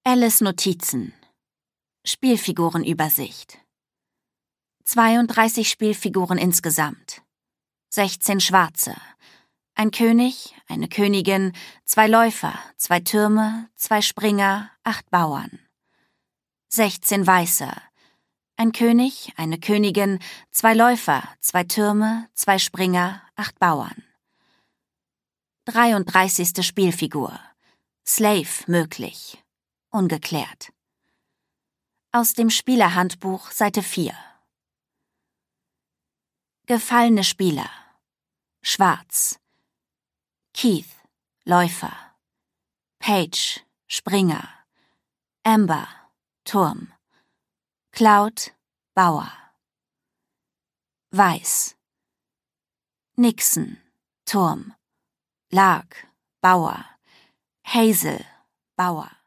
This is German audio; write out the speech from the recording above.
Alice Notizen. Spielfigurenübersicht. 32 Spielfiguren insgesamt. 16 schwarze. Ein König, eine Königin, 2 Läufer, 2 Türme, 2 Springer, 8 Bauern. 16 weiße. Ein König, eine Königin, 2 Läufer, 2 Türme, 2 Springer, 8 Bauern. 33. Spielfigur. Slave möglich. Ungeklärt. Aus dem Spielerhandbuch, Seite 4. Gefallene Spieler. Schwarz. Keith, Läufer. Paige, Springer. Amber, Turm. Cloud, Bauer. Weiß. Nixon, Turm. Lark, Bauer. Hazel, Bauer.